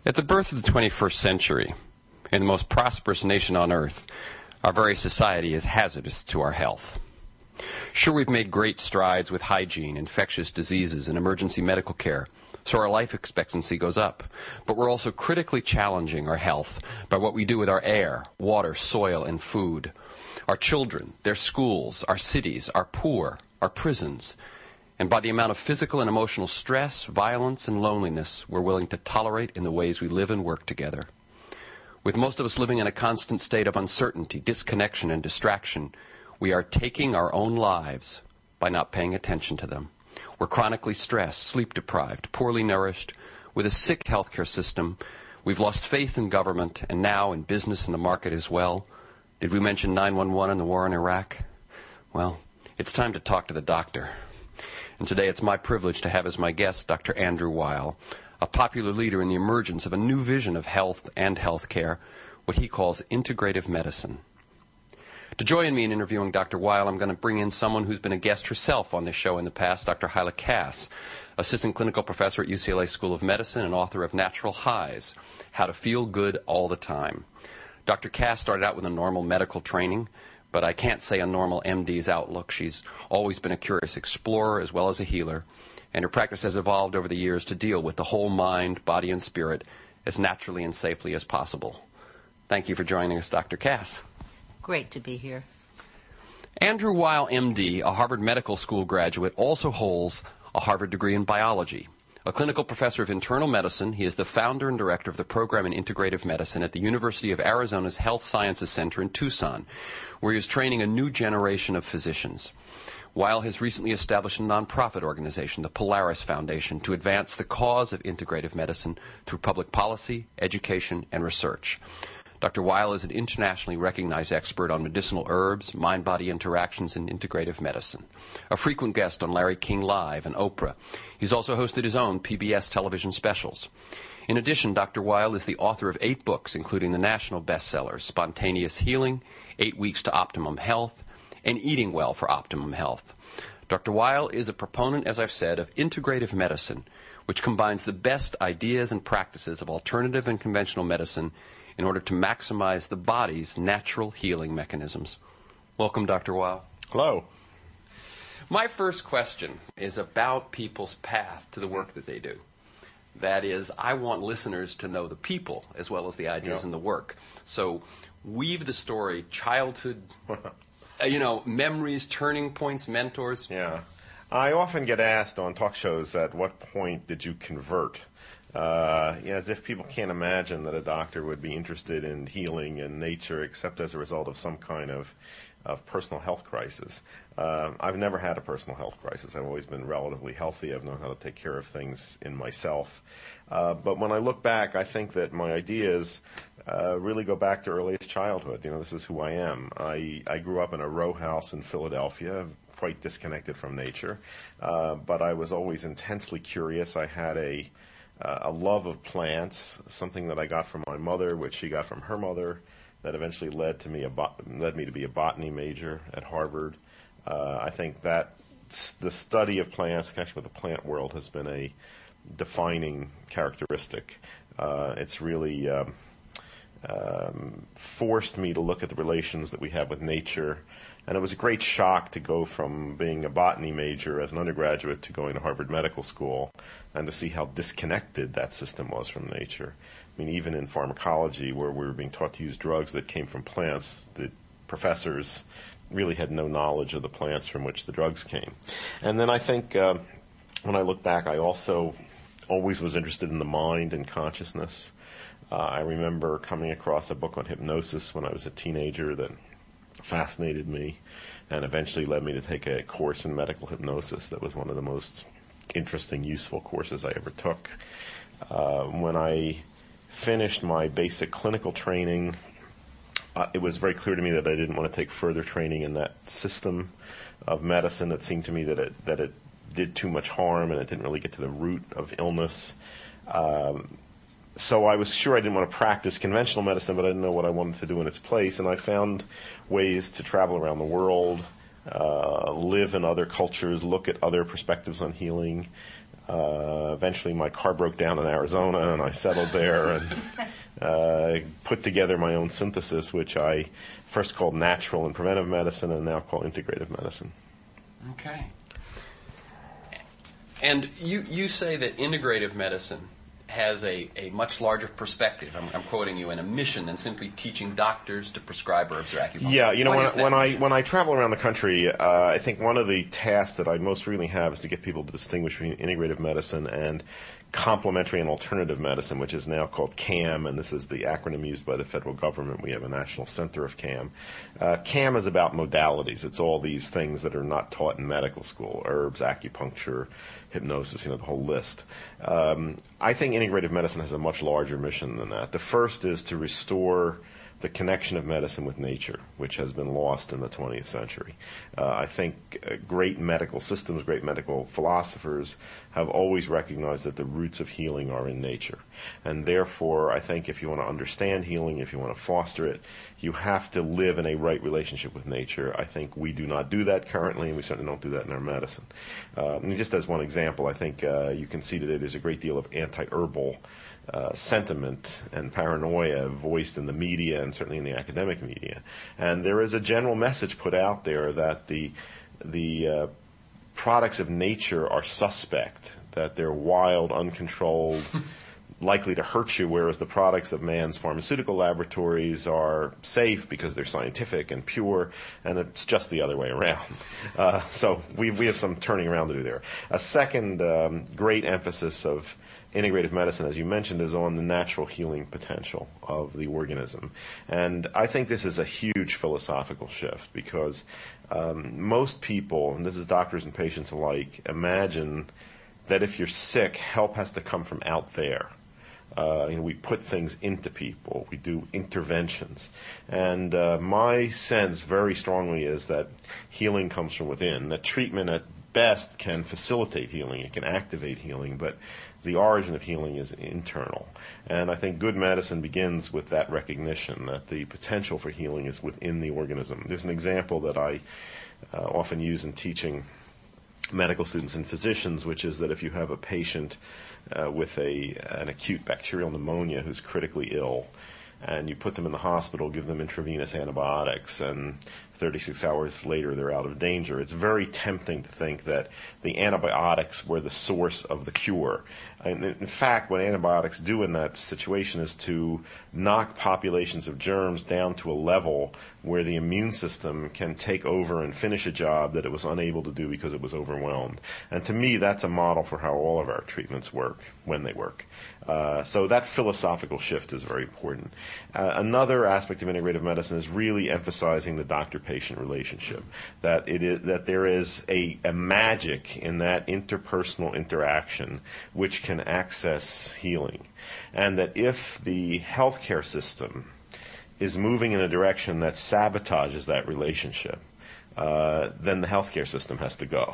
At the birth of the 21st century, in the most prosperous nation on earth, our very society is hazardous to our health. Sure, we've made great strides with hygiene, infectious diseases, and emergency medical care, so our life expectancy goes up. But we're also critically challenging our health by what we do with our air, water, soil, and food. Our children, their schools, our cities, our poor, our prisons, and by the amount of physical and emotional stress, violence, and loneliness we're willing to tolerate in the ways we live and work together. With most of us living in a constant state of uncertainty, disconnection, and distraction, we are taking our own lives by not paying attention to them. We're chronically stressed, sleep-deprived, poorly nourished, with a sick healthcare system. We've lost faith in government, and now in business and the market as well. Did we mention 911 and the war in Iraq? Well, it's time to talk to the doctor. And today it's my privilege to have as my guest Dr. Andrew Weil, a popular leader in the emergence of a new vision of health and healthcare, what he calls integrative medicine. To join me in interviewing Dr. Weil, I'm going to bring in someone who's been a guest herself on this show in the past, Dr. Hyla Cass, assistant clinical professor at UCLA School of Medicine and author of Natural Highs, How to Feel Good All the Time. Dr. Cass started out with a normal medical training, but I can't say a normal MD's outlook. She's always been a curious explorer as well as a healer, and her practice has evolved over the years to deal with the whole mind, body, and spirit as naturally and safely as possible. Thank you for joining us, Dr. Cass. Great to be here. Andrew Weil, MD, a Harvard Medical School graduate, also holds a Harvard degree in biology. A clinical professor of internal medicine, he is the founder and director of the program in integrative medicine at the University of Arizona's Health Sciences Center in Tucson, where he is training a new generation of physicians. Weil has recently established a nonprofit organization, the Polaris Foundation, to advance the cause of integrative medicine through public policy, education, and research. Dr. Weil is an internationally recognized expert on medicinal herbs, mind-body interactions, and integrative medicine. A frequent guest on Larry King Live and Oprah. He's also hosted his own PBS television specials. In addition, Dr. Weil is the author of 8 books, including the national bestsellers, Spontaneous Healing, 8 Weeks to Optimum Health, and Eating Well for Optimum Health. Dr. Weil is a proponent, as I've said, of integrative medicine, which combines the best ideas and practices of alternative and conventional medicine in order to maximize the body's natural healing mechanisms. Welcome, Dr. Weil. Hello. My first question is about people's path to the work that they do. That is, I want listeners to know the people as well as the ideas and the work. So weave the story, childhood, memories, turning points, mentors. Yeah. I often get asked on talk shows, at what point did you convert? As if people can't imagine that a doctor would be interested in healing and nature except as a result of some kind of personal health crisis. I've never had a personal health crisis. I've always been relatively healthy. I've known how to take care of things in myself. But when I look back, I think that my ideas really go back to earliest childhood. This is who I am. I grew up in a row house in Philadelphia, quite disconnected from nature. But I was always intensely curious. I had a love of plants, something that I got from my mother, which she got from her mother, that eventually led me to be a botany major at Harvard. I think that the study of plants, connection with the plant world, has been a defining characteristic. It's really forced me to look at the relations that we have with nature. And it was a great shock to go from being a botany major as an undergraduate to going to Harvard Medical School and to see how disconnected that system was from nature. I mean, even in pharmacology, where we were being taught to use drugs that came from plants, the professors really had no knowledge of the plants from which the drugs came. And then I think when I look back, I also always was interested in the mind and consciousness. I remember coming across a book on hypnosis when I was a teenager that fascinated me and eventually led me to take a course in medical hypnosis that was one of the most interesting, useful courses I ever took. When I finished my basic clinical training, it was very clear to me that I didn't want to take further training in that system of medicine. It seemed to me that it did too much harm and it didn't really get to the root of illness. So I was sure I didn't want to practice conventional medicine, but I didn't know what I wanted to do in its place. And I found ways to travel around the world, live in other cultures, look at other perspectives on healing. Eventually my car broke down in Arizona, and I settled there and put together my own synthesis, which I first called natural and preventive medicine and now call integrative medicine. Okay. And you say that integrative medicine has a much larger perspective. I'm quoting you, and a mission than simply teaching doctors to prescribe herbs or acupuncture. Yeah, when I travel around the country, I think one of the tasks that I most really have is to get people to distinguish between integrative medicine and complementary and alternative medicine, which is now called CAM, and this is the acronym used by the federal government. We have a national center of CAM. CAM is about modalities. It's all these things that are not taught in medical school: herbs, acupuncture, hypnosis, the whole list. I think integrative medicine has a much larger mission than that. The first is to restore the connection of medicine with nature, which has been lost in the 20th century. I think great medical systems, great medical philosophers have always recognized that the roots of healing are in nature. And therefore, I think if you want to understand healing, if you want to foster it, you have to live in a right relationship with nature. I think we do not do that currently, and we certainly don't do that in our medicine. And just as one example, I think you can see today there's a great deal of anti-herbal sentiment and paranoia voiced in the media and certainly in the academic media. And there is a general message put out there that the products of nature are suspect, that they're wild, uncontrolled, likely to hurt you, whereas the products of man's pharmaceutical laboratories are safe because they're scientific and pure, and it's just the other way around. So we have some turning around to do there. A second great emphasis of integrative medicine, as you mentioned, is on the natural healing potential of the organism. And I think this is a huge philosophical shift because most people, and this is doctors and patients alike, imagine that if you're sick, help has to come from out there. We put things into people. We do interventions. And my sense very strongly is that healing comes from within, that treatment at best can facilitate healing. It can activate healing, but the origin of healing is internal. And I think good medicine begins with that recognition that the potential for healing is within the organism. There's an example that I often use in teaching medical students and physicians, which is that if you have a patient with an acute bacterial pneumonia who's critically ill, and you put them in the hospital, give them intravenous antibiotics, and 36 hours later they're out of danger, it's very tempting to think that the antibiotics were the source of the cure. And in fact, what antibiotics do in that situation is to knock populations of germs down to a level where the immune system can take over and finish a job that it was unable to do because it was overwhelmed. And to me, that's a model for how all of our treatments work, when they work. So that philosophical shift is very important. Another aspect of integrative medicine is really emphasizing the doctor-patient relationship, that there is a magic in that interpersonal interaction which can access healing, and that if the healthcare system is moving in a direction that sabotages that relationship, then the healthcare system has to go.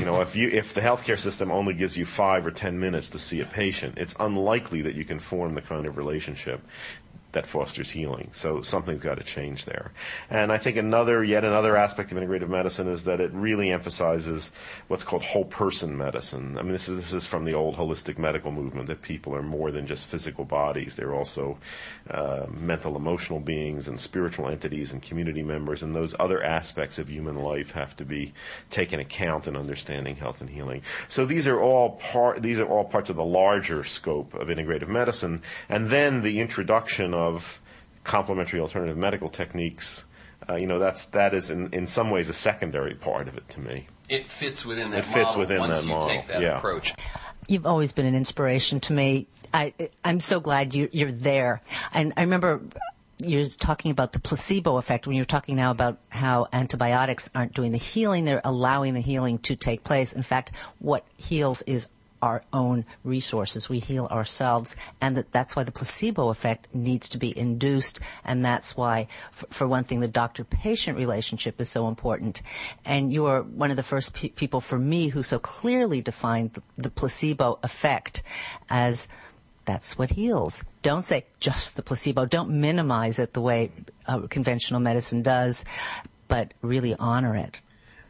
If the healthcare system only gives you 5 or 10 minutes to see a patient, it's unlikely that you can form the kind of relationship that fosters healing. So something's got to change there. And I think yet another aspect of integrative medicine is that it really emphasizes what's called whole person medicine. I mean, this is from the old holistic medical movement, that people are more than just physical bodies. They're also mental, emotional beings and spiritual entities and community members, and those other aspects of human life have to be taken account in understanding health and healing. So these are all parts of the larger scope of integrative medicine. And then the introduction of complementary alternative medical techniques, that is in some ways a secondary part of it to me. It fits within that model. It fits within once that you model. take that approach. You've always been an inspiration to me. I'm so glad you're there. And I remember you're talking about the placebo effect when you're talking now about how antibiotics aren't doing the healing, they're allowing the healing to take place. In fact, what heals is our own resources. We heal ourselves, and that's why the placebo effect needs to be induced, and that's why, for one thing, the doctor-patient relationship is so important. And you are one of the first people for me who so clearly defined the placebo effect as that's what heals. Don't say just the placebo. Don't minimize it the way conventional medicine does, but really honor it.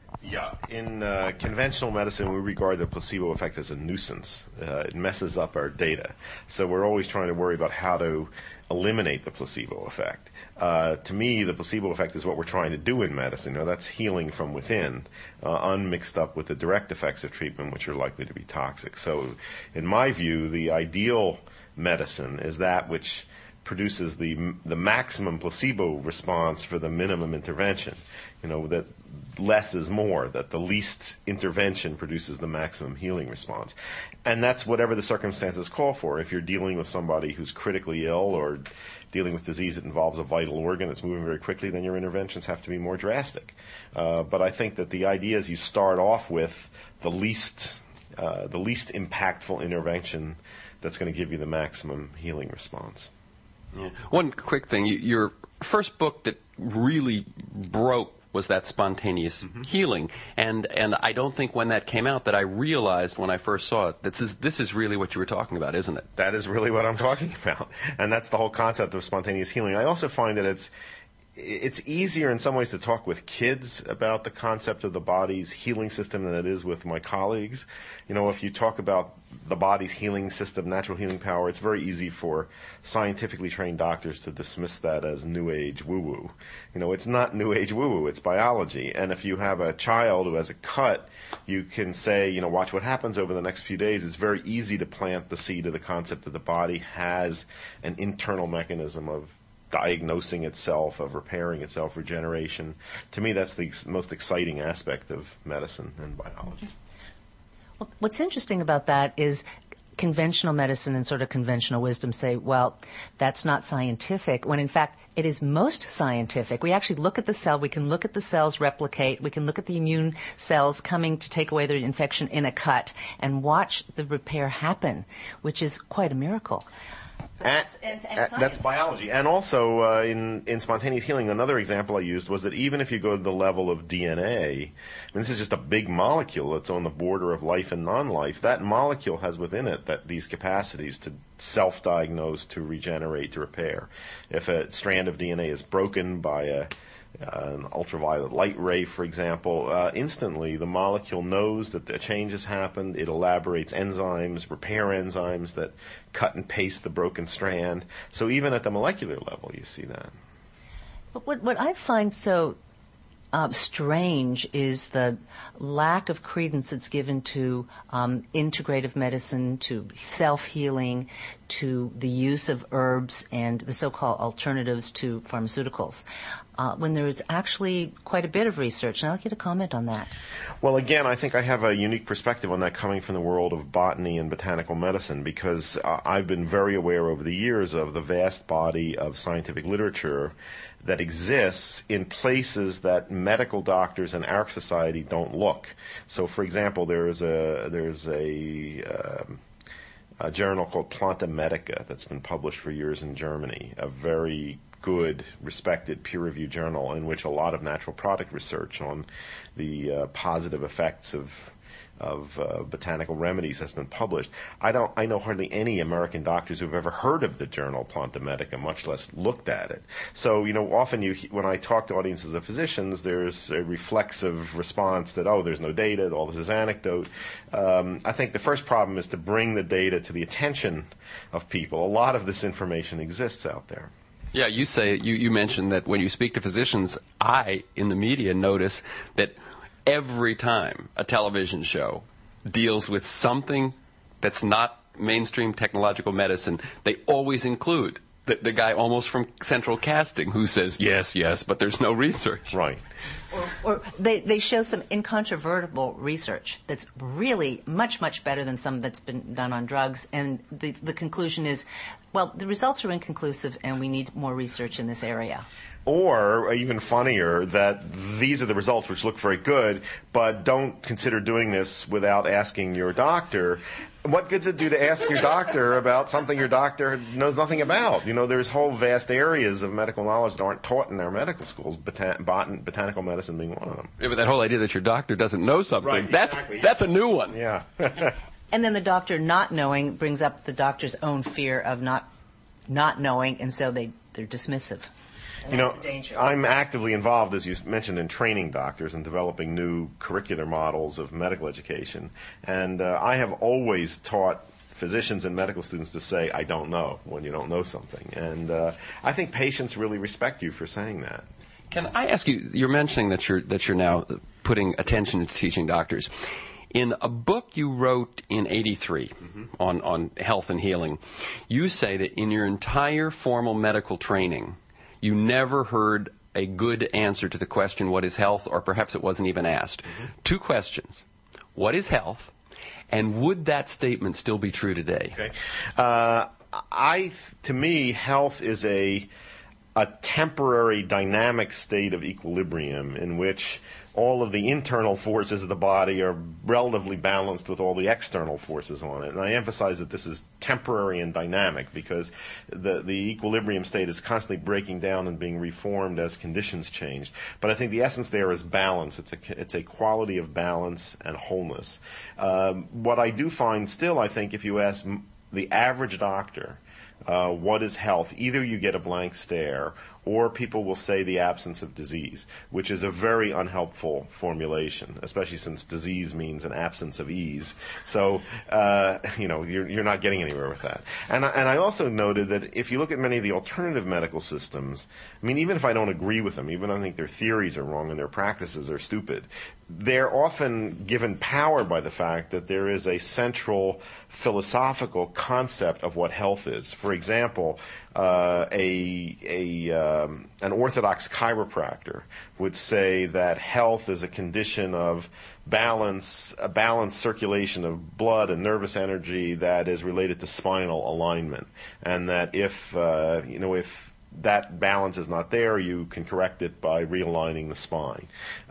Yeah, in conventional medicine, we regard the placebo effect as a nuisance. It messes up our data. So we're always trying to worry about how to eliminate the placebo effect. To me, the placebo effect is what we're trying to do in medicine. That's healing from within, unmixed up with the direct effects of treatment, which are likely to be toxic. So in my view, the ideal medicine is that which produces the maximum placebo response for the minimum intervention. That less is more, that the least intervention produces the maximum healing response. And that's whatever the circumstances call for. If you're dealing with somebody who's critically ill or dealing with disease that involves a vital organ that's moving very quickly, then your interventions have to be more drastic. But I think that the idea is you start off with the least impactful intervention that's going to give you the maximum healing response. Yeah. One quick thing, your first book that really broke was that spontaneous healing, and I don't think when that came out that I realized when I first saw it that this is really what you were talking about, isn't it? That is really what I'm talking about, and that's the whole concept of spontaneous healing. I also find that it's easier in some ways to talk with kids about the concept of the body's healing system than it is with my colleagues. If you talk about the body's healing system, natural healing power, it's very easy for scientifically trained doctors to dismiss that as New Age woo-woo. It's not New Age woo-woo, it's biology. And if you have a child who has a cut, you can say, watch what happens over the next few days. It's very easy to plant the seed of the concept that the body has an internal mechanism of diagnosing itself, of repairing itself, regeneration. To me, that's the most exciting aspect of medicine and biology. Well, what's interesting about that is conventional medicine and sort of conventional wisdom say, well, that's not scientific, when in fact it is most scientific. We actually look at the cell, we can look at the cells replicate, we can look at the immune cells coming to take away the infection in a cut and watch the repair happen, which is quite a miracle. That's biology. And also, in spontaneous healing, another example I used was that even if you go to the level of DNA, this is just a big molecule that's on the border of life and non-life, that molecule has within it these capacities to self-diagnose, to regenerate, to repair. If a strand of DNA is broken by an ultraviolet light ray, for example, instantly the molecule knows that a change has happened. It elaborates enzymes, repair enzymes that cut and paste the broken strand. So even at the molecular level, you see that. But what I find so strange is the lack of credence that's given to integrative medicine, to self-healing, to the use of herbs and the so-called alternatives to pharmaceuticals, when there is actually quite a bit of research. And I'd like you to comment on that. Well, again, I think I have a unique perspective on that coming from the world of botany and botanical medicine, because I've been very aware over the years of the vast body of scientific literature that exists in places that medical doctors and our society don't look. So, for example, there's a journal called Planta Medica that's been published for years in Germany, a very good, respected, peer-reviewed journal in which a lot of natural product research on the positive effects of botanical remedies has been published. I know hardly any American doctors who've ever heard of the journal Planta Medica, much less looked at it. So, often when I talk to audiences of physicians, there's a reflexive response that, there's no data, all this is anecdote. I think the first problem is to bring the data to the attention of people. A lot of this information exists out there. Yeah, you mentioned that when you speak to physicians, I, in the media, notice that every time a television show deals with something that's not mainstream technological medicine, they always include the guy almost from central casting who says, yes, but there's no research. Right. Or they show some incontrovertible research that's really much, much better than some that's been done on drugs. And the conclusion is, well, the results are inconclusive and we need more research in this area. Or, even funnier, that these are the results which look very good, but don't consider doing this without asking your doctor. What good does it do to ask your doctor about something your doctor knows nothing about? There's whole vast areas of medical knowledge that aren't taught in our medical schools, botanical medicine being one of them. Yeah, but that whole idea that your doctor doesn't know something, right, that's a new one. Yeah. And then the doctor not knowing brings up the doctor's own fear of not knowing, and so they're dismissive. And that's the danger. I'm actively involved, as you mentioned, in training doctors and developing new curricular models of medical education. And I have always taught physicians and medical students to say, I don't know, when you don't know something. And I think patients really respect you for saying that. Can I ask you, you're mentioning that you're now putting attention to teaching doctors. In a book you wrote in '83 on health and healing, you say that in your entire formal medical training, you never heard a good answer to the question, what is health? Or perhaps it wasn't even asked. Two questions. What is health? And would that statement still be true today? Okay. To me, health is a temporary dynamic state of equilibrium in which all of the internal forces of the body are relatively balanced with all the external forces on it. And I emphasize that this is temporary and dynamic because the equilibrium state is constantly breaking down and being reformed as conditions change. But I think the essence there is balance. It's a quality of balance and wholeness. What I do find still, I think, if you ask the average doctor, what is health? Either you get a blank stare or people will say the absence of disease, which is a very unhelpful formulation, especially since disease means an absence of ease. So, you're not getting anywhere with that. And I also noted that if you look at many of the alternative medical systems, I mean, even if I don't agree with them, even if I think their theories are wrong and their practices are stupid, they're often given power by the fact that there is a central philosophical concept of what health is. For example, an orthodox chiropractor would say that health is a condition of balance, a balanced circulation of blood and nervous energy that is related to spinal alignment, and that if that balance is not there, you can correct it by realigning the spine.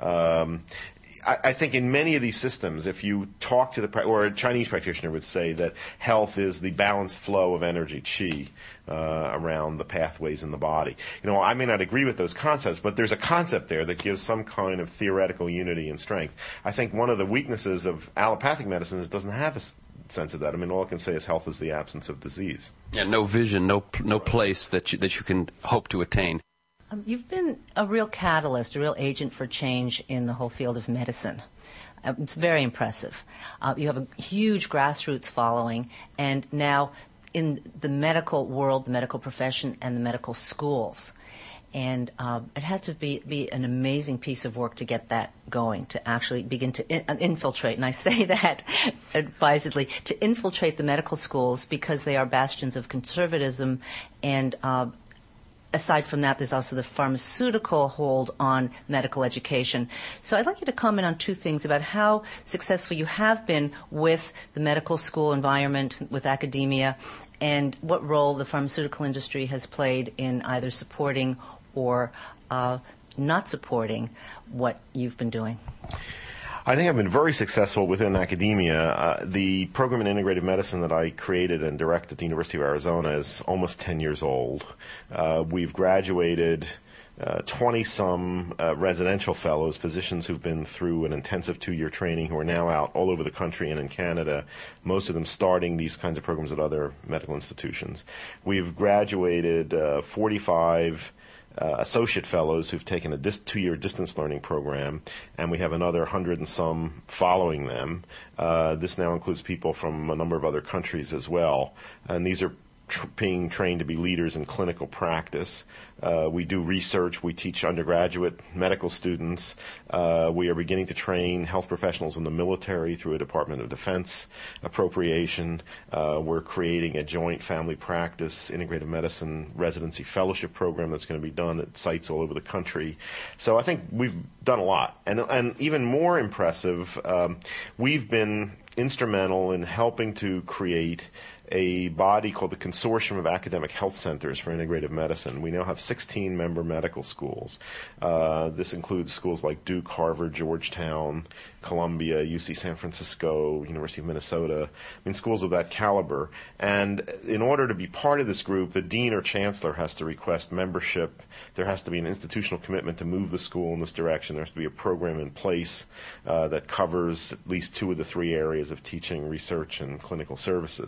I think in many of these systems, if you talk to or a Chinese practitioner would say that health is the balanced flow of energy, qi, around the pathways in the body. I may not agree with those concepts, but there's a concept there that gives some kind of theoretical unity and strength. I think one of the weaknesses of allopathic medicine is it doesn't have a sense of that. I mean, all I can say is health is the absence of disease. Yeah, no vision, no place that you can hope to attain. You've been a real catalyst, a real agent for change in the whole field of medicine. It's very impressive. You have a huge grassroots following, and now in the medical world, the medical profession, and the medical schools. And it had to be an amazing piece of work to get that going, to actually begin to infiltrate, and I say that advisedly, to infiltrate the medical schools because they are bastions of conservatism and aside from that, there's also the pharmaceutical hold on medical education. So I'd like you to comment on two things about how successful you have been with the medical school environment, with academia, and what role the pharmaceutical industry has played in either supporting or not supporting what you've been doing. I think I've been very successful within academia. The program in integrative medicine that I created and direct at the University of Arizona is almost 10 years old. We've graduated 20-some residential fellows, physicians who've been through an intensive 2-year training who are now out all over the country and in Canada, most of them starting these kinds of programs at other medical institutions. We've graduated 45 associate fellows who've taken a 2-year distance learning program, and we have another 100 and some following them. This now includes people from a number of other countries as well, and these are being trained to be leaders in clinical practice. We do research. We teach undergraduate medical students. We are beginning to train health professionals in the military through a Department of Defense appropriation. We're creating a joint family practice integrative medicine residency fellowship program that's going to be done at sites all over the country. So I think we've done a lot. And even more impressive, we've been instrumental in helping to create a body called the Consortium of Academic Health Centers for Integrative Medicine. We now have 16 member medical schools. This includes schools like Duke, Harvard, Georgetown, Columbia, UC San Francisco, University of Minnesota. I mean, schools of that caliber. And in order to be part of this group, the dean or chancellor has to request membership. There has to be an institutional commitment to move the school in this direction. There has to be a program in place that covers at least 2 of the 3 areas of teaching, research, and clinical services.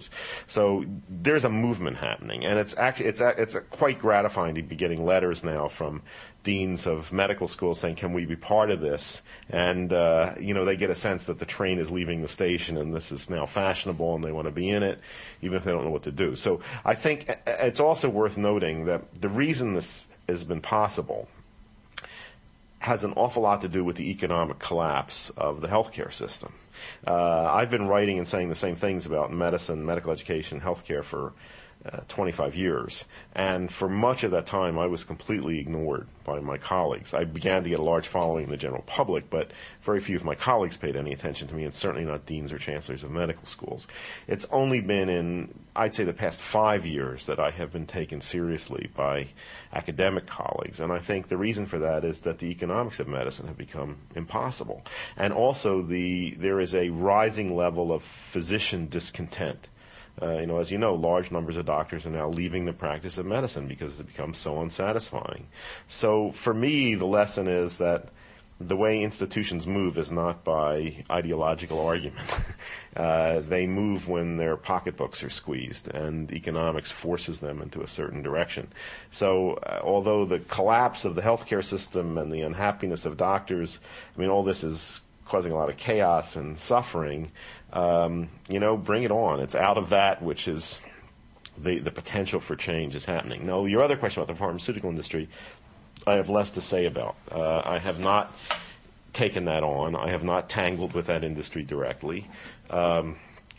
So there's a movement happening, and it's quite gratifying to be getting letters now from deans of medical schools saying, can we be part of this? And, they get a sense that the train is leaving the station and this is now fashionable and they want to be in it, even if they don't know what to do. So I think it's also worth noting that the reason this has been possible has an awful lot to do with the economic collapse of the healthcare system. I've been writing and saying the same things about medicine, medical education, healthcare for 25 years. And for much of that time, I was completely ignored by my colleagues. I began to get a large following in the general public, but very few of my colleagues paid any attention to me, and certainly not deans or chancellors of medical schools. It's only been in, I'd say, the past 5 years that I have been taken seriously by academic colleagues. And I think the reason for that is that the economics of medicine have become impossible. And also there is a rising level of physician discontent. As you know, large numbers of doctors are now leaving the practice of medicine because it becomes so unsatisfying. So for me, the lesson is that the way institutions move is not by ideological argument. They move when their pocketbooks are squeezed, and economics forces them into a certain direction. So although the collapse of the healthcare system and the unhappiness of doctors, all this is causing a lot of chaos and suffering, bring it on. It's out of that which is the potential for change is happening. Now, your other question about the pharmaceutical industry, I have less to say about. I have not taken that on. I have not tangled with that industry directly. In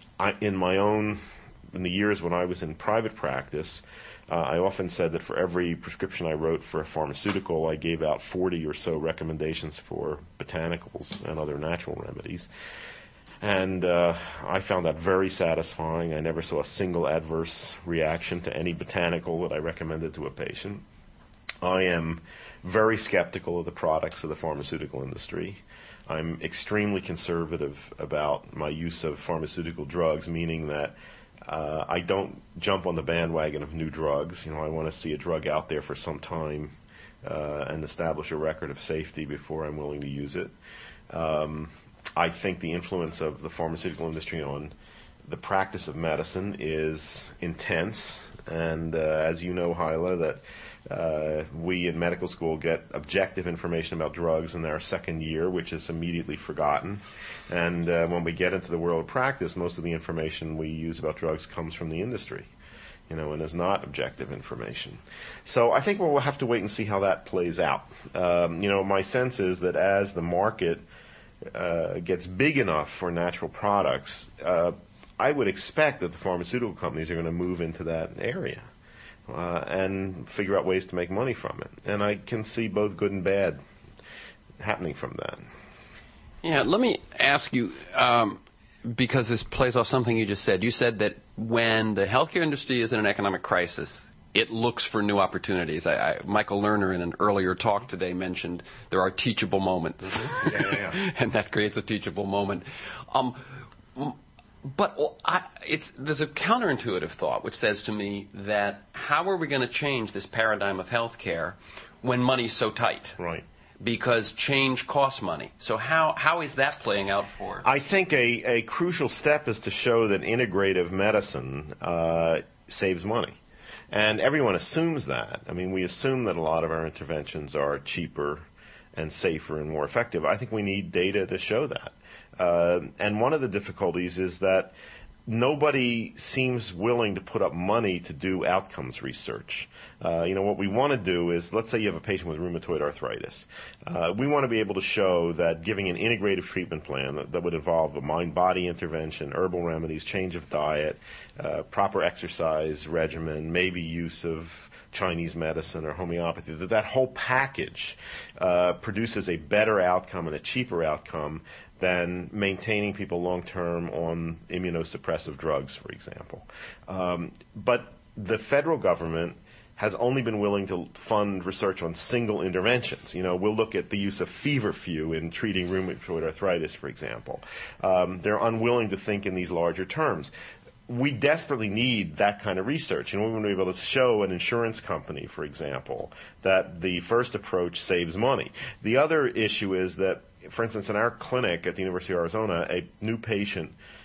the years when I was in private practice, I often said that for every prescription I wrote for a pharmaceutical, I gave out 40 or so recommendations for botanicals and other natural remedies. And I found that very satisfying. I never saw a single adverse reaction to any botanical that I recommended to a patient. I am very skeptical of the products of the pharmaceutical industry. I'm extremely conservative about my use of pharmaceutical drugs, meaning that I don't jump on the bandwagon of new drugs. I want to see a drug out there for some time and establish a record of safety before I'm willing to use it. I think the influence of the pharmaceutical industry on the practice of medicine is intense. And as you know, Hyla, that we in medical school get objective information about drugs in our second year, which is immediately forgotten. And when we get into the world of practice, most of the information we use about drugs comes from the industry, and is not objective information. So I think we'll have to wait and see how that plays out. My sense is that as the market gets big enough for natural products, I would expect that the pharmaceutical companies are going to move into that area and figure out ways to make money from it. And I can see both good and bad happening from that. Yeah, let me ask you, because this plays off something you just said. You said that when the healthcare industry is in an economic crisis, it looks for new opportunities. Michael Lerner, in an earlier talk today, mentioned there are teachable moments. Mm-hmm. Yeah. And that creates a teachable moment. But there's a counterintuitive thought which says to me that how are we going to change this paradigm of healthcare when money's so tight? Right. Because change costs money. So how is that playing out for? I think a crucial step is to show that integrative medicine saves money. And everyone assumes that. We assume that a lot of our interventions are cheaper and safer and more effective. I think we need data to show that. And one of the difficulties is that nobody seems willing to put up money to do outcomes research. What we want to do is, let's say you have a patient with rheumatoid arthritis. We want to be able to show that giving an integrative treatment plan that would involve a mind-body intervention, herbal remedies, change of diet, proper exercise regimen, maybe use of Chinese medicine or homeopathy, that whole package produces a better outcome and a cheaper outcome than maintaining people long-term on immunosuppressive drugs, for example. But the federal government has only been willing to fund research on single interventions. We'll look at the use of feverfew in treating rheumatoid arthritis, for example. They're unwilling to think in these larger terms. We desperately need that kind of research. We want to be able to show an insurance company, for example, that the first approach saves money. The other issue is that, for instance, in our clinic at the University of Arizona, a new patient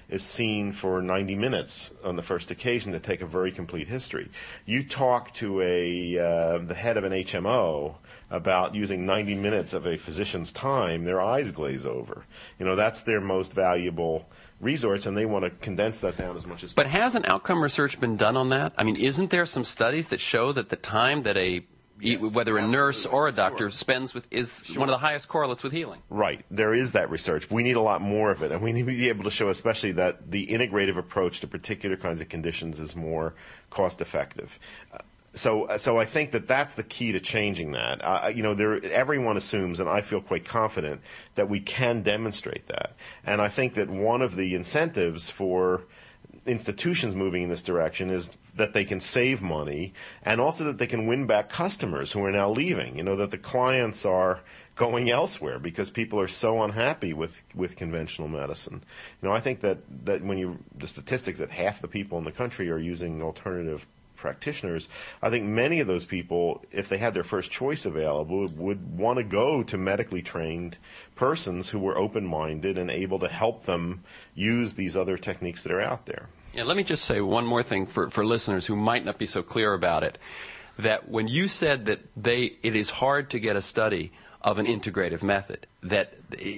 is seen for 90 minutes on the first occasion to take a very complete history. You talk to the head of an HMO about using 90 minutes of a physician's time, their eyes glaze over. That's their most valuable resource, and they want to condense that down as much as possible. But hasn't outcome research been done on that? I mean, isn't there some studies that show that the time that whether a nurse or a doctor spends with is one of the highest correlates with healing? Right. There is that research. We need a lot more of it, and we need to be able to show especially that the integrative approach to particular kinds of conditions is more cost effective. So I think that's the key to changing that. Everyone assumes, and I feel quite confident, that we can demonstrate that. And I think that one of the incentives for institutions moving in this direction is that they can save money, and also that they can win back customers who are now leaving. That the clients are going elsewhere because people are so unhappy with conventional medicine. I think that when the statistics that half the people in the country are using alternative practitioners, I think many of those people, if they had their first choice available, would want to go to medically trained persons who were open-minded and able to help them use these other techniques that are out there. Yeah, let me just say one more thing for listeners who might not be so clear about it, that when you said that it is hard to get a study of an integrative method, that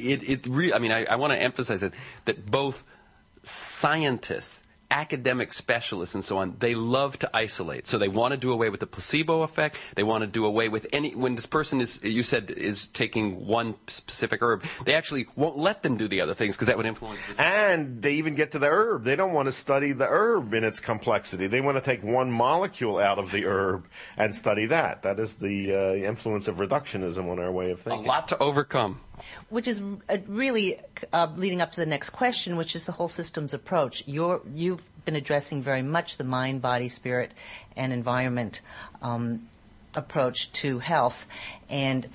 I want to emphasize that both scientists, academic specialists and so on, they love to isolate. So they want to do away with the placebo effect. They want to do away with when this person is taking one specific herb, they actually won't let them do the other things because that would influence the And they even get to the herb. They don't want to study the herb in its complexity. They want to take one molecule out of the herb and study that. That is the influence of reductionism on our way of thinking. A lot to overcome. Which is really leading up to the next question, which is the whole systems approach. You've been addressing very much the mind, body, spirit, and environment approach to health, and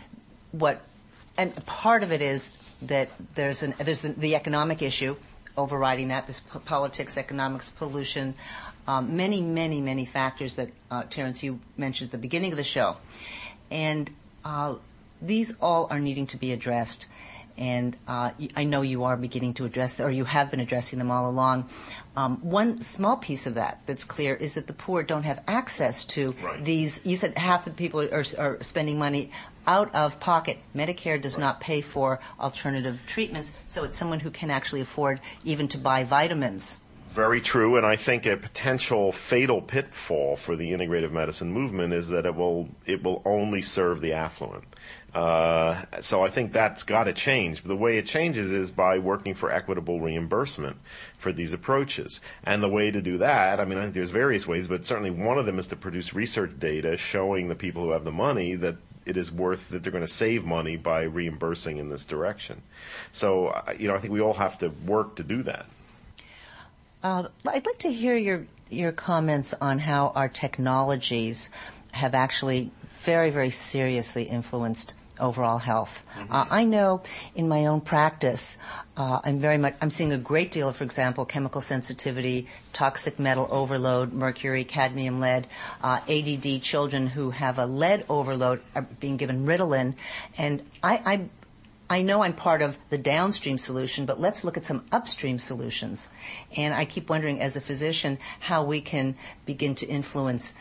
part of it is that there's the economic issue overriding that. There's politics, economics, pollution, many factors that Terence, you mentioned at the beginning of the show, and these all are needing to be addressed, and I know you are beginning to address, or you have been addressing them all along. One small piece of that's clear is that the poor don't have access to these. You said half the people are spending money out of pocket. Medicare does not pay for alternative treatments, so it's someone who can actually afford even to buy vitamins. Very true, and I think a potential fatal pitfall for the integrative medicine movement is that it will only serve the affluent. So I think that's got to change. But the way it changes is by working for equitable reimbursement for these approaches. And the way to do that, I think there's various ways, but certainly one of them is to produce research data showing the people who have the money that it is worth, that they're going to save money by reimbursing in this direction. So, I think we all have to work to do that. I'd like to hear your comments on how our technologies have actually very, very seriously influenced overall health. Mm-hmm. I know in my own practice, I'm seeing a great deal of, for example, chemical sensitivity, toxic metal overload, mercury, cadmium, lead, ADD children who have a lead overload are being given Ritalin, and I know I'm part of the downstream solution, but let's look at some upstream solutions. And I keep wondering, as a physician, how we can begin to influence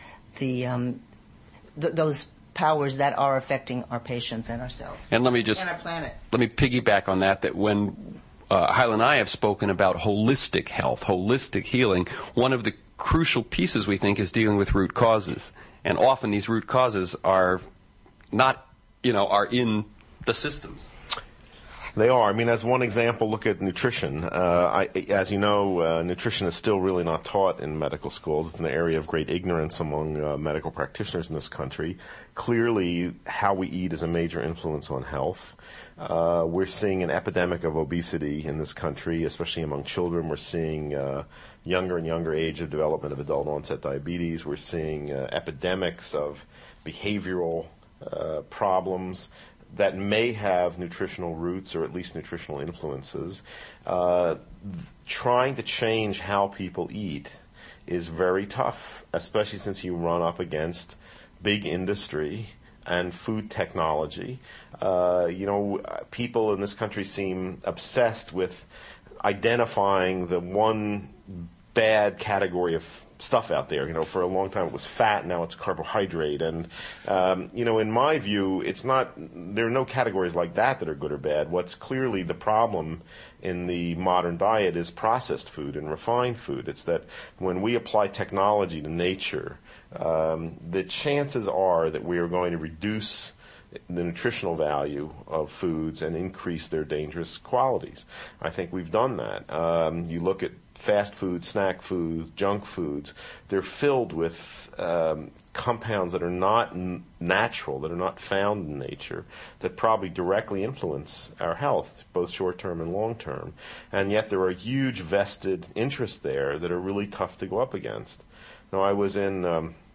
those powers that are affecting our patients and ourselves and our planet. Let me piggyback on that when Hyla and I have spoken about holistic health, holistic healing, one of the crucial pieces we think is dealing with root causes. And often these root causes are not, are in the systems. They are. As one example, look at nutrition. As you know, nutrition is still really not taught in medical schools. It's an area of great ignorance among medical practitioners in this country. Clearly, how we eat is a major influence on health. We're seeing an epidemic of obesity in this country, especially among children. We're seeing younger and younger age of development of adult-onset diabetes. We're seeing epidemics of behavioral problems that may have nutritional roots or at least nutritional influences. Trying to change how people eat is very tough, especially since you run up against big industry and food technology. People in this country seem obsessed with identifying the one bad category of stuff out there. For a long time it was fat, now it's carbohydrate. And, in my view, there are no categories like that are good or bad. What's clearly the problem in the modern diet is processed food and refined food. It's that when we apply technology to nature, the chances are that we are going to reduce the nutritional value of foods and increase their dangerous qualities. I think we've done that. You look at fast food, snack foods, junk foods, they're filled with compounds that are not natural, that are not found in nature, that probably directly influence our health, both short-term and long-term. And yet there are huge vested interests there that are really tough to go up against. Now, I was in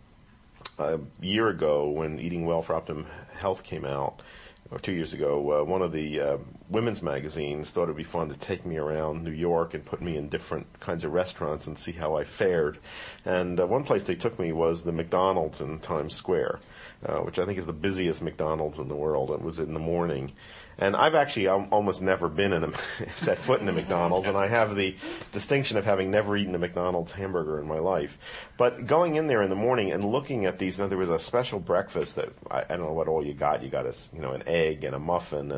a year ago when Eating Well for Optimum Health came out, or 2 years ago, one of the women's magazines thought it would be fun to take me around New York and put me in different kinds of restaurants and see how I fared. And one place they took me was the McDonald's in Times Square, which I think is the busiest McDonald's in the world. It was in the morning. And I've actually almost never been set foot in a McDonald's, and I have the distinction of having never eaten a McDonald's hamburger in my life. But going in there in the morning and looking at these, there was a special breakfast that I don't know what all you got. You got an egg and a muffin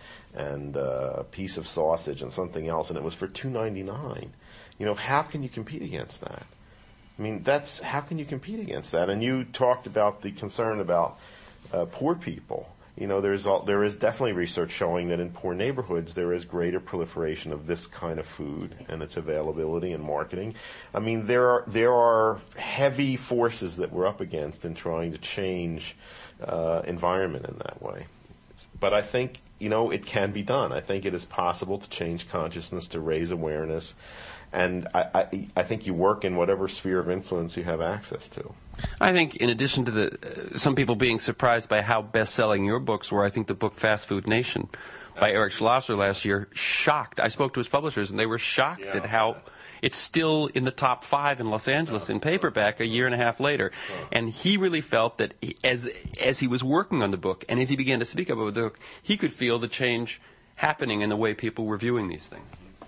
and a piece of sausage and something else, and it was for $2.99. How can you compete against that? I mean, how can you compete against that? And you talked about the concern about poor people. There is definitely research showing that in poor neighborhoods there is greater proliferation of this kind of food and its availability and marketing. I mean, there are heavy forces that we're up against in trying to change environment in that way. But I think, it can be done. I think it is possible to change consciousness, to raise awareness. And I think you work in whatever sphere of influence you have access to. I think in addition to some people being surprised by how best-selling your books were, I think the book Fast Food Nation by Eric Schlosser last year shocked. I spoke to his publishers, and they were shocked at how it's still in the top 5 in Los Angeles in paperback a year and a half later. And he really felt that as he was working on the book and as he began to speak about the book, he could feel the change happening in the way people were viewing these things.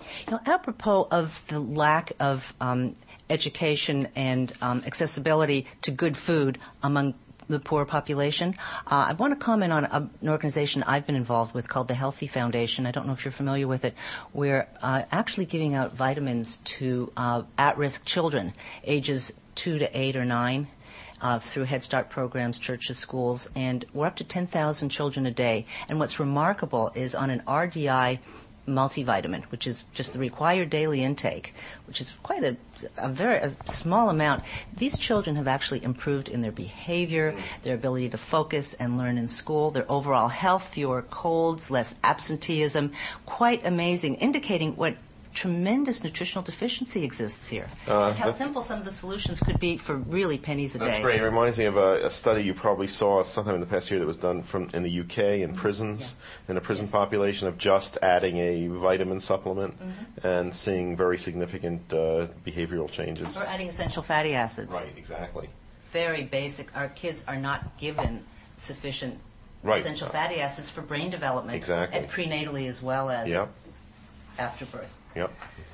Apropos of the lack of education and accessibility to good food among the poor population, I want to comment on an organization I've been involved with called the Healthy Foundation. I don't know if you're familiar with it. We're actually giving out vitamins to at-risk children, ages 2 to 8 or 9. Through Head Start programs, churches, schools, and we're up to 10,000 children a day. And what's remarkable is on an RDI multivitamin, which is just the required daily intake, which is quite a very small amount, these children have actually improved in their behavior, their ability to focus and learn in school, their overall health, fewer colds, less absenteeism. Quite amazing, indicating what tremendous nutritional deficiency exists here. And how simple some of the solutions could be for really pennies a day. That's great. It reminds me of a study you probably saw sometime in the past year that was done in the UK in prisons, in a prison population, of just adding a vitamin supplement and seeing very significant behavioral changes. Or adding essential fatty acids. Right, exactly. Very basic. Our kids are not given sufficient essential fatty acids for brain development. Exactly. And prenatally as well as after birth. Yep.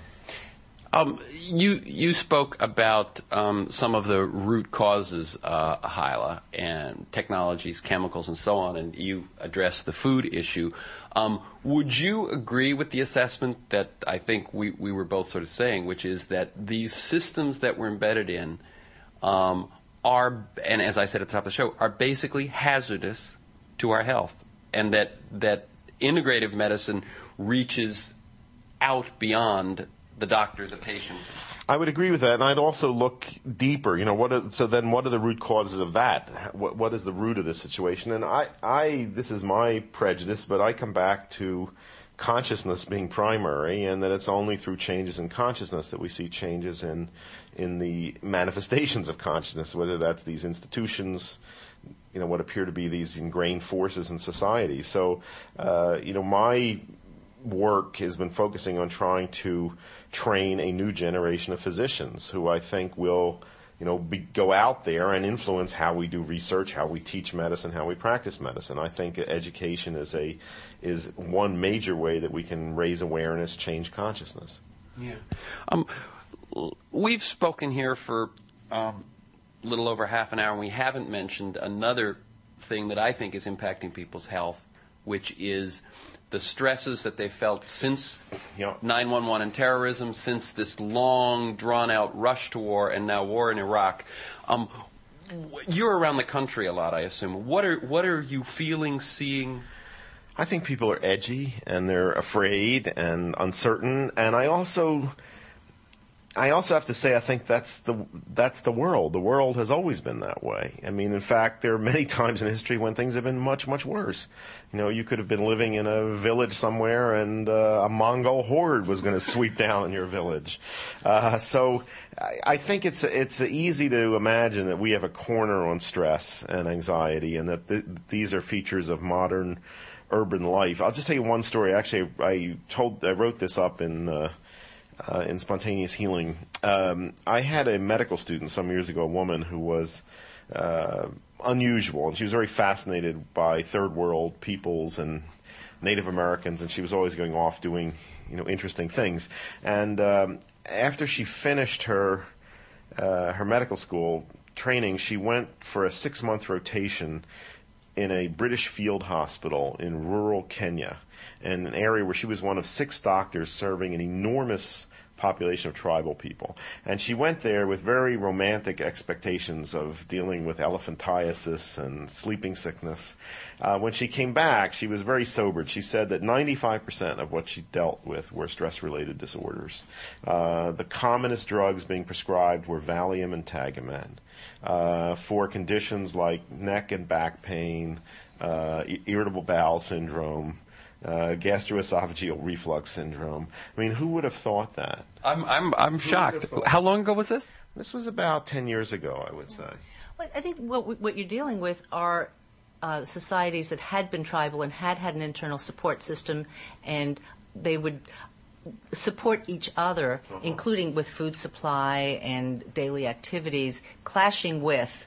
You spoke about some of the root causes, Hyla, and technologies, chemicals, and so on, and you addressed the food issue. Would you agree with the assessment that I think we were both sort of saying, which is that these systems that we're embedded in are, and as I said at the top of the show, are basically hazardous to our health, and that integrative medicine reaches out beyond the doctor, the patient? I would agree with that, and I'd also look deeper. What are the root causes of that? What is the root of this situation? And I this is my prejudice, but I come back to consciousness being primary, and that it's only through changes in consciousness that we see changes in the manifestations of consciousness, whether that's these institutions, what appear to be these ingrained forces in society. So, my work has been focusing on trying to train a new generation of physicians who I think will go out there and influence how we do research, how we teach medicine, how we practice medicine. I think education is one major way that we can raise awareness, change consciousness. Yeah. We've spoken here for a little over half an hour, and we haven't mentioned another thing that I think is impacting people's health, which is the stresses that they felt since 9/11 and terrorism, since this long, drawn-out rush to war, and now war in Iraq. You're around the country a lot, I assume. What are you feeling, seeing? I think people are edgy, and they're afraid and uncertain, and I also have to say I think that's the world. The world has always been that way. I mean, in fact, there are many times in history when things have been much, much worse. You could have been living in a village somewhere and a Mongol horde was going to sweep down on your village. So I think it's easy to imagine that we have a corner on stress and anxiety, and that these are features of modern urban life. I'll just tell you one story. Actually, I wrote this up in Spontaneous Healing. I had a medical student some years ago, a woman who was unusual, and she was very fascinated by third world peoples and Native Americans, and she was always going off doing interesting things. And after she finished her medical school training, she went for a 6-month rotation in a British field hospital in rural Kenya, in an area where she was one of 6 doctors serving an enormous population of tribal people. And she went there with very romantic expectations of dealing with elephantiasis and sleeping sickness. When she came back, she was very sobered. She said that 95% of what she dealt with were stress-related disorders. The commonest drugs being prescribed were Valium and Tagamet. For conditions like neck and back pain, irritable bowel syndrome, gastroesophageal reflux syndrome. I mean, who would have thought that? I'm shocked. How long ago was this? This was about 10 years ago, I would say. Well, I think what you're dealing with are societies that had been tribal and had an internal support system, and they would support each other, including with food supply and daily activities, clashing with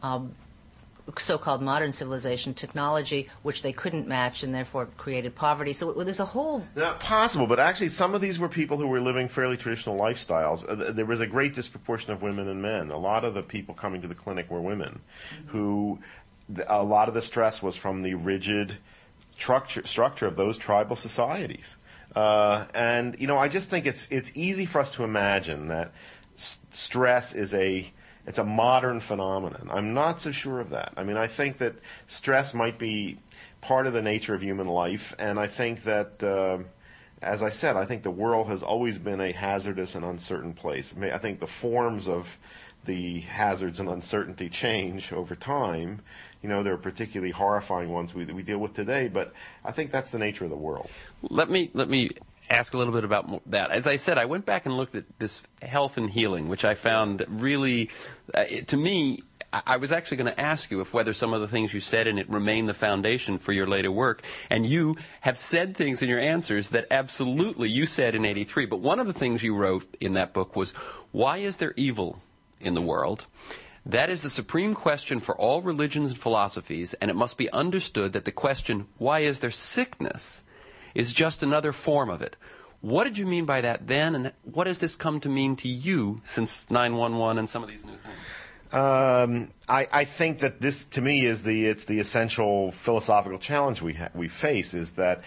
so-called modern civilization technology, which they couldn't match and therefore created poverty. So there's a whole... Not possible, but actually some of these were people who were living fairly traditional lifestyles. There was a great disproportion of women and men. A lot of the people coming to the clinic were women who... A lot of the stress was from the rigid structure of those tribal societies. And I just think it's easy for us to imagine that stress is it's a modern phenomenon. I'm not so sure of that. I mean, I think that stress might be part of the nature of human life, and I think that, as I said, I think the world has always been a hazardous and uncertain place. I think the forms of the hazards and uncertainty change over time. There are particularly horrifying ones we deal with today, but I think that's the nature of the world. Let me ask a little bit about that. As I said, I went back and looked at this health and healing, which I found really, to me, I was actually going to ask you whether some of the things you said in it remain the foundation for your later work. And you have said things in your answers that absolutely you said in '83. But one of the things you wrote in that book was, why is there evil in the world? That is the supreme question for all religions and philosophies, and it must be understood that the question, why is there sickness, is just another form of it. What did you mean by that then, and what has this come to mean to you since 9/11 and some of these new things? I think that this, to me, it's the essential philosophical challenge we face, is that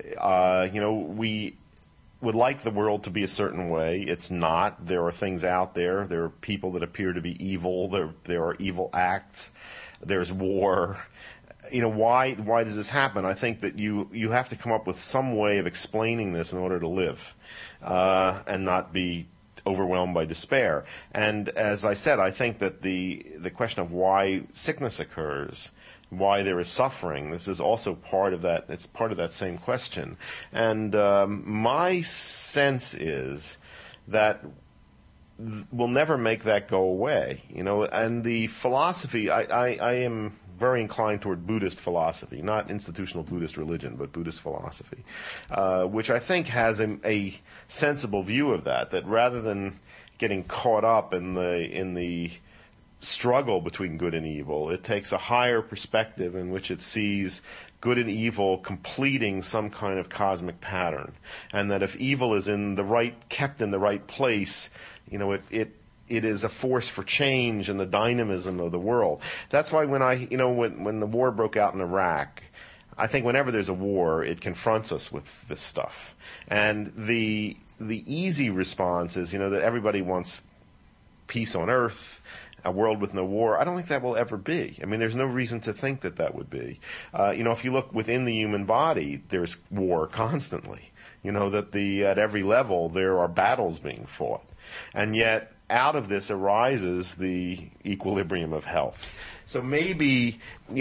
we would like the world to be a certain way. It's not. There are things out there. There are people that appear to be evil. There are evil acts. There's war. Why does this happen? I think that you have to come up with some way of explaining this in order to live, and not be overwhelmed by despair. And as I said, I think that the question of why sickness occurs, why there is suffering, this is also part of that. It's part of that same question. And my sense is that we'll never make that go away. And the philosophy, I am very inclined toward Buddhist philosophy, not institutional Buddhist religion, but Buddhist philosophy, which I think has a sensible view of that rather than getting caught up in the struggle between good and evil. It takes a higher perspective in which it sees good and evil completing some kind of cosmic pattern, and that if evil is kept in the right place, it is a force for change and the dynamism of the world. That's why when the war broke out in Iraq, I think whenever there's a war, it confronts us with this stuff. And the easy response is, that everybody wants peace on earth, a world with no war. I don't think that will ever be. I mean, there's no reason to think that would be. If you look within the human body, there's war constantly. At every level there are battles being fought. And yet, out of this arises the equilibrium of health. So maybe,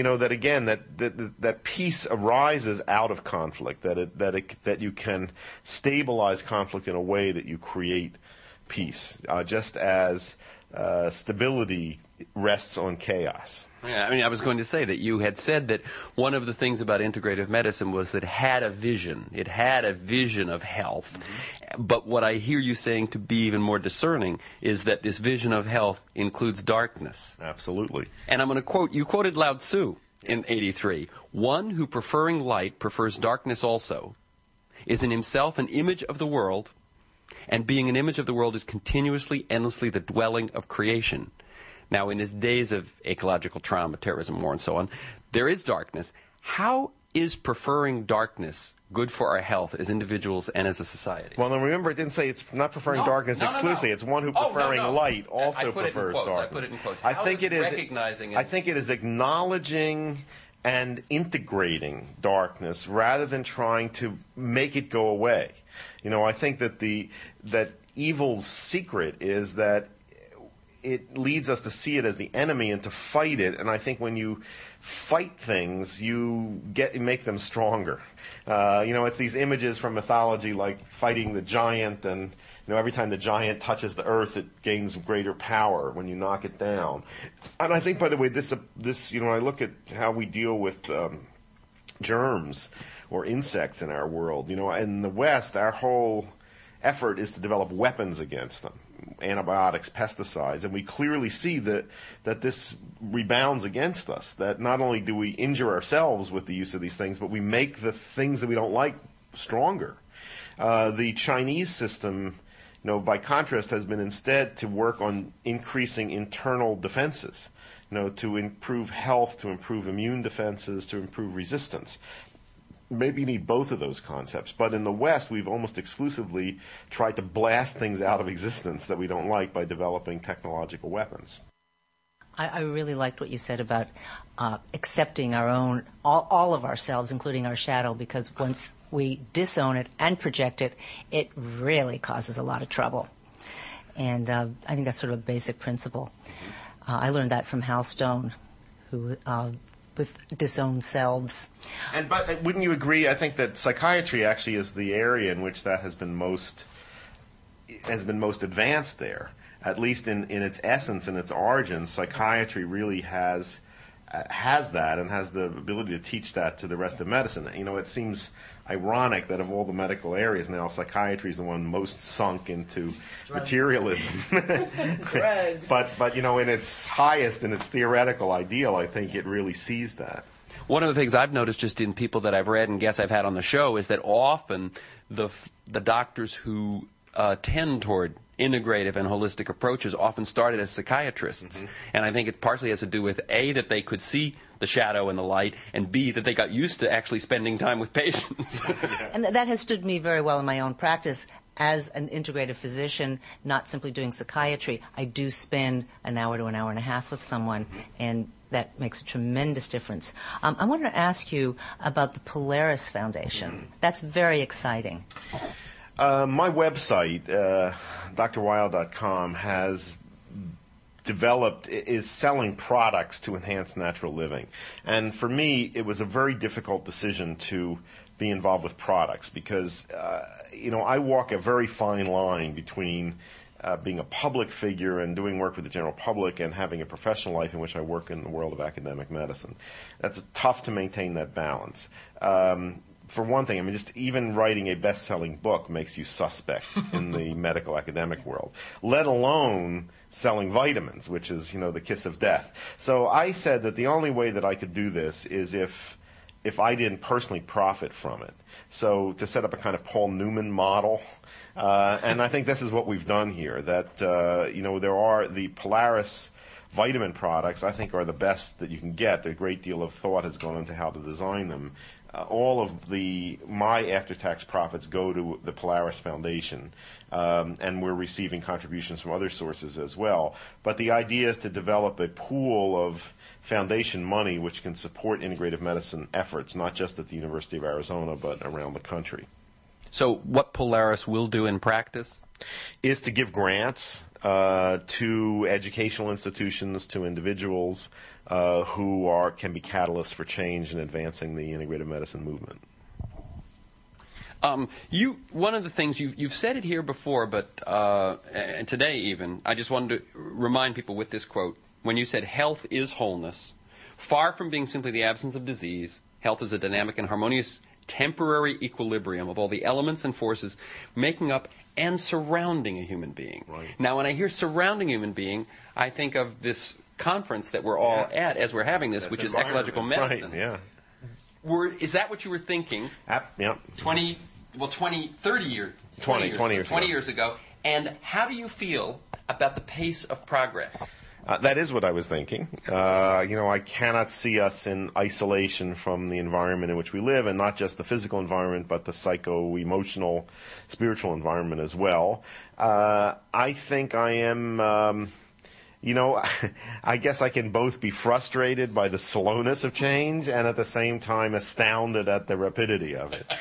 that peace arises out of conflict, that you can stabilize conflict in a way that you create peace, just as stability rests on chaos. Yeah, I was going to say that you had said that one of the things about integrative medicine was that it had a vision. It had a vision of health. Mm-hmm. But what I hear you saying, to be even more discerning, is that this vision of health includes darkness. Absolutely. And I'm going to quote, you quoted Lao Tzu in 83. One who, preferring light, prefers darkness also, is in himself an image of the world, and being an image of the world is continuously, endlessly the dwelling of creation. Now, in his days of ecological trauma, terrorism, war, and so on, there is darkness. How is preferring darkness good for our health as individuals and as a society? Well, now remember, it didn't say it's not preferring darkness exclusively. No. It's one who preferring light also prefers darkness. I put it in quotes. I think it is acknowledging and integrating darkness rather than trying to make it go away. I think that evil's secret is that it leads us to see it as the enemy and to fight it. And I think when you fight things, you make them stronger. It's these images from mythology, like fighting the giant, and every time the giant touches the earth, it gains greater power when you knock it down. And I think, by the way, this when I look at how we deal with germs or insects in our world, in the West, our whole effort is to develop weapons against them. Antibiotics, pesticides, and we clearly see that this rebounds against us, that not only do we injure ourselves with the use of these things, but we make the things that we don't like stronger. The Chinese system, by contrast, has been instead to work on increasing internal defenses, to improve health, to improve immune defenses, to improve resistance. Maybe you need both of those concepts. But in the West, we've almost exclusively tried to blast things out of existence that we don't like by developing technological weapons. I really liked what you said about accepting our own, all of ourselves, including our shadow, because once we disown it and project it, it really causes a lot of trouble. And I think that's sort of a basic principle. I learned that from Hal Stone, who with disowned selves. But wouldn't you agree? I think that psychiatry actually is the area in which that has been most advanced there. At least in its essence and its origins, psychiatry really has that and has the ability to teach that to the rest of medicine. It seems ironic that of all the medical areas now, psychiatry is the one most sunk into materialism. But in its highest, in its theoretical ideal, I think it really sees that. One of the things I've noticed just in people that I've read and guests I've had on the show is that often the doctors who tend toward integrative and holistic approaches often started as psychiatrists. Mm-hmm. And I think it partially has to do with, A, that they could see the shadow and the light, and B, that they got used to actually spending time with patients. And that has stood me very well in my own practice. As an integrative physician, not simply doing psychiatry, I do spend an hour to an hour and a half with someone, and that makes a tremendous difference. I wanted to ask you about the Polaris Foundation. That's very exciting. My website, drwile.com, is selling products to enhance natural living. And for me, it was a very difficult decision to be involved with products because, I walk a very fine line between being a public figure and doing work with the general public and having a professional life in which I work in the world of academic medicine. That's tough to maintain that balance. for one thing, I mean, just even writing a best-selling book makes you suspect in the medical academic world, let alone selling vitamins, which is, the kiss of death. So I said that the only way that I could do this is if I didn't personally profit from it. So to set up a kind of Paul Newman model, and I think this is what we've done here, that, there are the Polaris vitamin products, I think, are the best that you can get. A great deal of thought has gone into how to design them. All of my after-tax profits go to the Polaris Foundation, and we're receiving contributions from other sources as well. But the idea is to develop a pool of foundation money which can support integrative medicine efforts, not just at the University of Arizona, but around the country. So what Polaris will do in practice? Is to give grants to educational institutions, to individuals who can be catalysts for change in advancing the integrative medicine movement. One of the things you've said it here before, but and today even, I just wanted to remind people with this quote. When you said health is wholeness, far from being simply the absence of disease, health is a dynamic and harmonious temporary equilibrium of all the elements and forces making up and surrounding a human being. Right. Now, when I hear surrounding a human being, I think of this conference that we're all at as we're having this, which is ecological medicine. Right, yeah. Is that what you were thinking? Yeah. 20 years ago. And how do you feel about the pace of progress? That is what I was thinking. I cannot see us in isolation from the environment in which we live, and not just the physical environment, but the psycho-emotional, spiritual environment as well. I think I am, I guess I can both be frustrated by the slowness of change and at the same time astounded at the rapidity of it.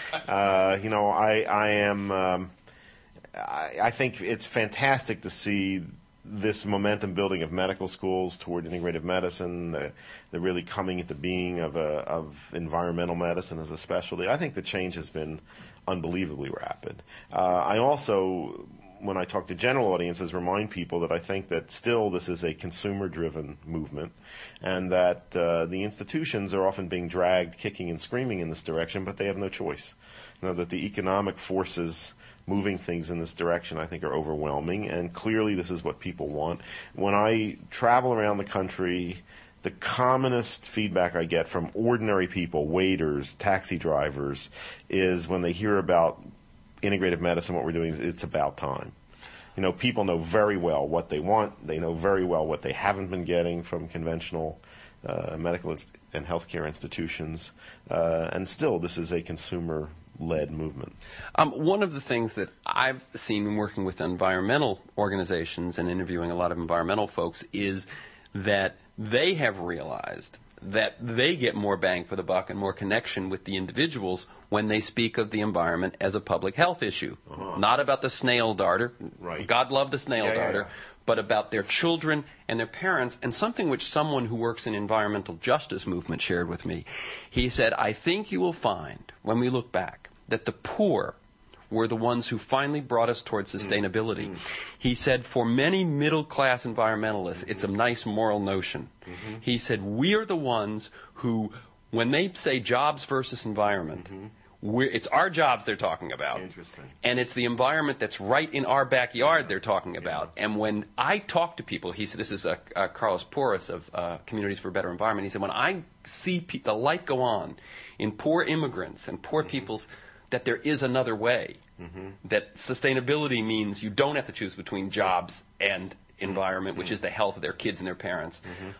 I think it's fantastic to see this momentum building of medical schools toward integrative medicine, the really coming into being of environmental medicine as a specialty. I think the change has been unbelievably rapid. I also, when I talk to general audiences, remind people that I think that still this is a consumer-driven movement, and that the institutions are often being dragged kicking and screaming in this direction, but they have no choice. That the economic forces moving things in this direction, I think, are overwhelming, and clearly this is what people want. When I travel around the country, the commonest feedback I get from ordinary people, waiters, taxi drivers, is when they hear about integrative medicine, what we're doing, it's about time. People know very well what they want. They know very well what they haven't been getting from conventional medical and healthcare institutions, and still this is a consumer-led movement. One of the things that I've seen in working with environmental organizations and interviewing a lot of environmental folks is that they have realized that they get more bang for the buck and more connection with the individuals when they speak of the environment as a public health issue. Not about the snail darter. Right. God love the snail darter. Yeah. But about their children and their parents, and something which someone who works in environmental justice movement shared with me. He said, I think you will find, when we look back, that the poor were the ones who finally brought us towards sustainability. He said, for many middle-class environmentalists, it's a nice moral notion. He said, we are the ones who, when they say jobs versus environment, it's our jobs they're talking about. Interesting. And it's the environment that's right in our backyard they're talking about. And when I talk to people, he said, this is Carlos Porras of Communities for a Better Environment, he said, when I see the light go on in poor immigrants and poor people's, that there is another way, that sustainability means you don't have to choose between jobs and environment, which is the health of their kids and their parents.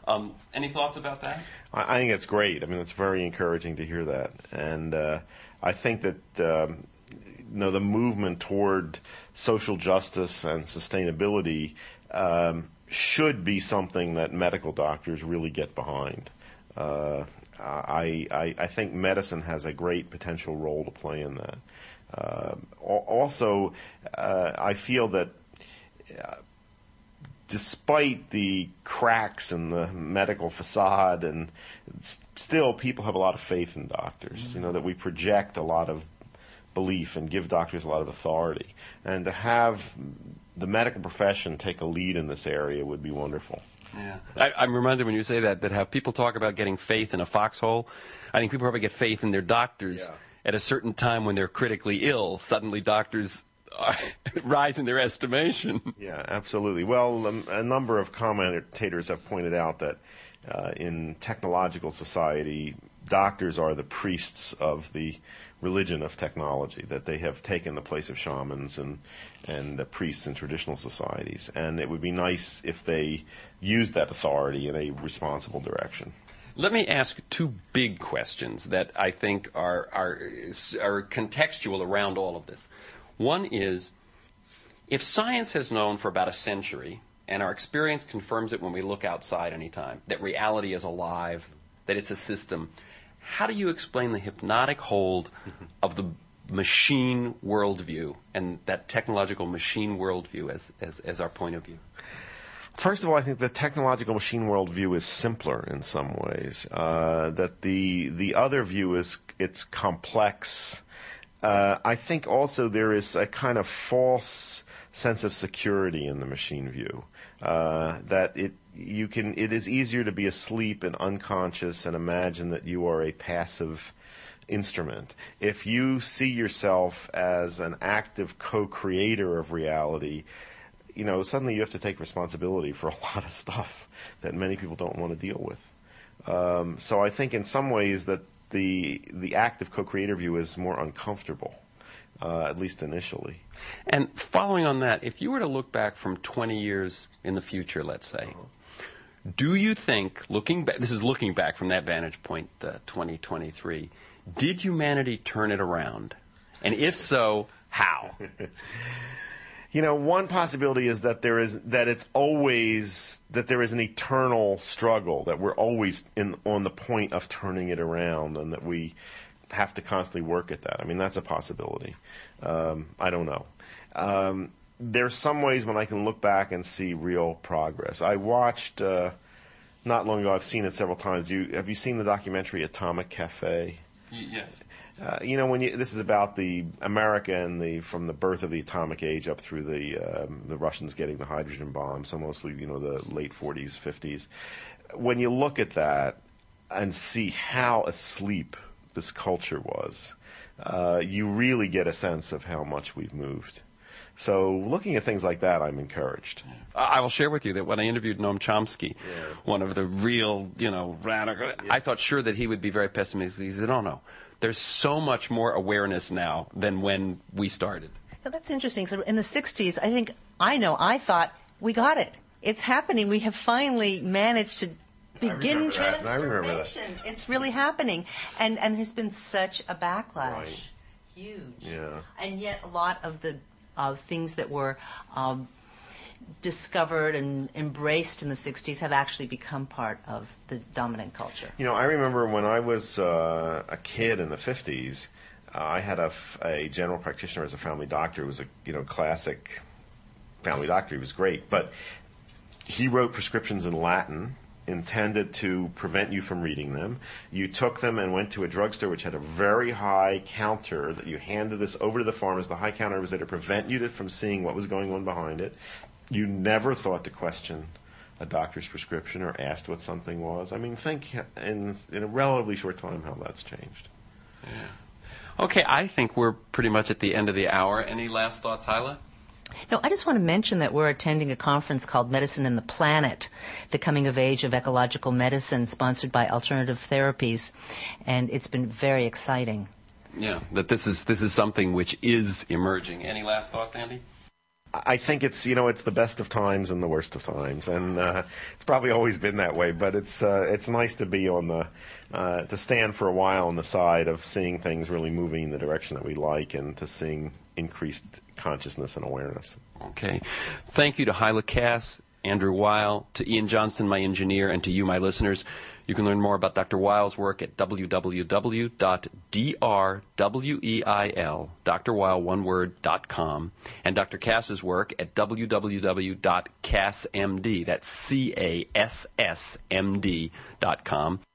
Any thoughts about that? I think it's great. I mean, it's very encouraging to hear that. And I think that the movement toward social justice and sustainability should be something that medical doctors really get behind. I think medicine has a great potential role to play in that. Also, I feel that despite the cracks in the medical facade, and still people have a lot of faith in doctors, that we project a lot of belief and give doctors a lot of authority. And to have the medical profession take a lead in this area would be wonderful. Yeah, I'm reminded when you say that how people talk about getting faith in a foxhole. I think people probably get faith in their doctors at a certain time when they're critically ill, suddenly doctors rise in their estimation. Yeah, absolutely. Well, a number of commentators have pointed out that in technological society, doctors are the priests of the religion of technology, that they have taken the place of shamans and the priests in traditional societies. And it would be nice if they used that authority in a responsible direction. Let me ask two big questions that I think are contextual around all of this. One is, if science has known for about a century, and our experience confirms it when we look outside anytime, that reality is alive, that it's a system, how do you explain the hypnotic hold of the machine worldview and that technological machine worldview as our point of view? First of all, I think the technological machine worldview is simpler in some ways. That the other view it's complex. I think also there is a kind of false sense of security in the machine view. That it is easier to be asleep and unconscious and imagine that you are a passive instrument. If you see yourself as an active co-creator of reality, suddenly you have to take responsibility for a lot of stuff that many people don't want to deal with. So I think in some ways that the active co-creator view is more uncomfortable, at least initially. And following on that, if you were to look back from 20 years in the future, let's say, do you think, this is looking back from that vantage point, 2023, did humanity turn it around? And if so, how? One possibility is that there is an eternal struggle, that we're always on the point of turning it around, and that we have to constantly work at that. I mean, that's a possibility. I don't know. There's some ways when I can look back and see real progress. I watched not long ago. I've seen it several times. Have you seen the documentary Atomic Cafe? Yes. This is about the America and from the birth of the atomic age up through the Russians getting the hydrogen bomb, so mostly the late 40s, 50s. When you look at that and see how asleep this culture was, you really get a sense of how much we've moved. So looking at things like that, I'm encouraged. I will share with you that when I interviewed Noam Chomsky, one of the real, radical, I thought sure that he would be very pessimistic. He said, oh, no. There's so much more awareness now than when we started. Well, that's interesting. So in the 60s, I thought, we got it. It's happening. We have finally managed to begin transformation. It's really happening. And there's been such a backlash. Right. Huge. Yeah. And yet a lot of things that were discovered and embraced in the 60s have actually become part of the dominant culture. I remember when I was a kid in the 50s, I had a general practitioner as a family doctor who was a classic family doctor. He was great, but he wrote prescriptions in Latin intended to prevent you from reading them. You took them and went to a drugstore which had a very high counter that you handed this over to the pharmacist. The high counter was there to prevent you from seeing what was going on behind it. You never thought to question a doctor's prescription or asked what something was. I mean, think in a relatively short time how that's changed. Yeah. Okay, I think we're pretty much at the end of the hour. Any last thoughts, Hyla? No, I just want to mention that we're attending a conference called Medicine and the Planet, the Coming of Age of Ecological Medicine, sponsored by Alternative Therapies, and it's been very exciting. Yeah, that this is something which is emerging. Any last thoughts, Andy? I think it's it's the best of times and the worst of times, and it's probably always been that way. But it's nice to be to stand for a while on the side of seeing things really moving in the direction that we like, and to seeing increased consciousness and awareness. Okay, thank you to Hyla Cass, Andrew Weil, to Ian Johnston, my engineer, and to you, my listeners. You can learn more about Dr. Weil's work at www.drweil.com and Dr. Cass's work at www.cassmd, that's CASSMD.com.